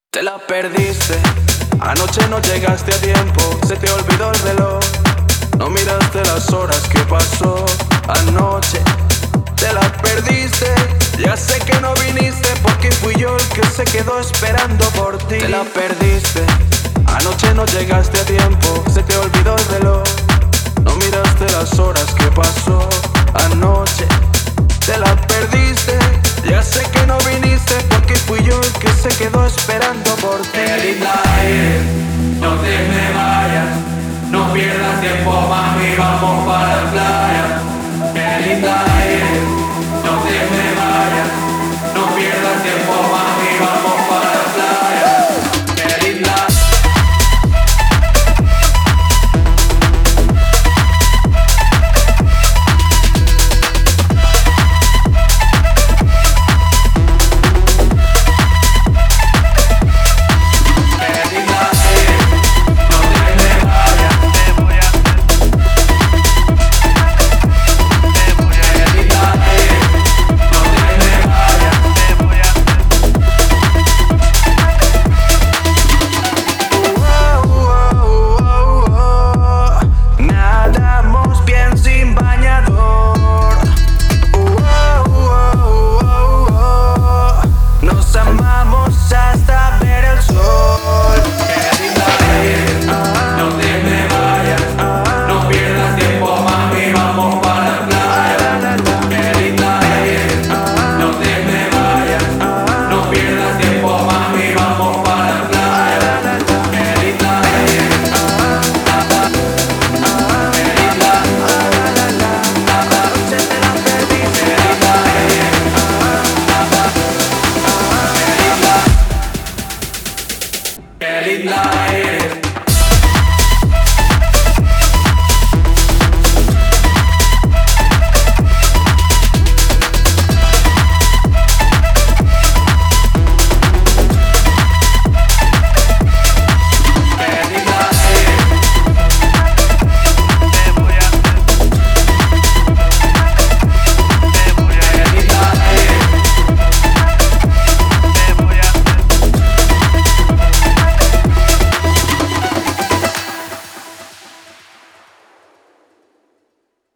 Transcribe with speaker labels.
Speaker 1: Te la perdiste, anoche no llegaste a tiempo, se te olvidó el reloj. No miraste las horas que pasó anoche. Te la perdiste, ya sé que no viniste porque fui yo el que se quedó esperando por ti. Te la perdiste, anoche no llegaste a tiempo, se te olvidó el reloj. No miraste las horas que pasó anoche. Te la perdiste, ya sé que no viniste porque fui yo el que se quedó esperando por ti.
Speaker 2: No te me vayas, no pierdas tiempo, mami, vamos para la playa. Qué linda es, no te me vayas, no pierdas tiempo, mami, vamos para la playa. Qué linda. Qué linda es.